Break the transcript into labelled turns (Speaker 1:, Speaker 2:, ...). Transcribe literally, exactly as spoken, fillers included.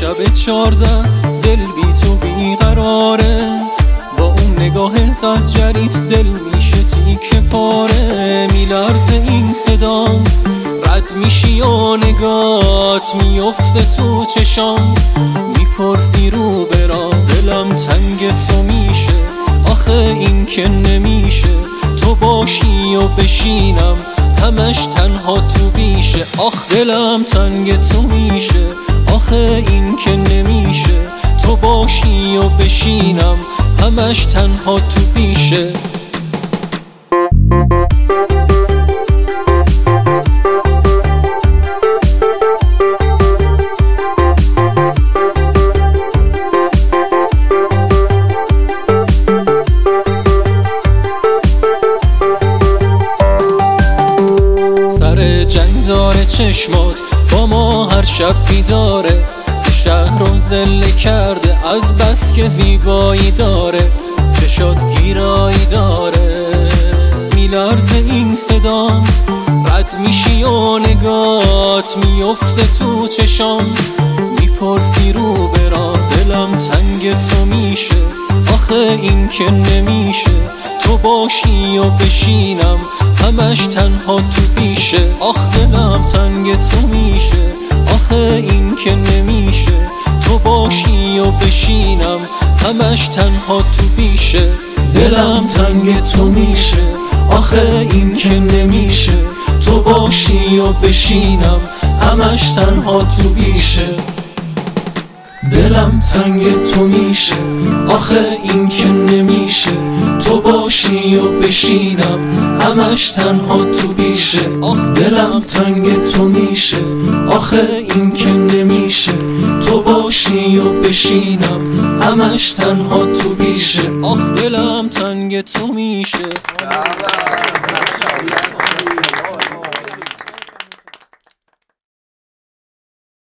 Speaker 1: شب چارده دل بی تو بیقراره، با اون نگاه قجریت دل میشه تیکه پاره. میلرزه این صدام رد میشی و نگات میفته تو چشام، میپرسی رو برا دلم تنگ تو میشه، آخه این که نمیشه تو باشی و بشینم همش تنها تو بیشه. آخ دلم تنگ تو میشه، آخه این که نمیشه تو باشی و بشینم همش تنها تو بیشه. جنگ داره چشمات با ما هر شب بیداره، شهر رو ذله کرده از بس که زیبایی داره، چشات گیرایی داره. میلرزه این صدام رد میشی و نگات میفته تو چشام، میپرسی رو برا دلم تنگ تو میشه، آخه این که نمیشه تو باشی و بشینم همش تنها تو بیشه. آخ دلم تنگ تو میشه، آخه این که نمیشه تو باشی و بشینم همش تنها تو بیشه. دلم تنگ تو میشه، آخه این که نمیشه تو باشی و بشینم همش تنها تو بیشه. دلم تنگ تو میشه، آخه این که نمیشه تو باشی و بشینم همش تنها تو بیشه. آخ دلم تنگ تو میشه، آخه این که نمیشه تو باشی و بشینم همش تنها تو بیشه. آخ دلم تنگ تو میشه.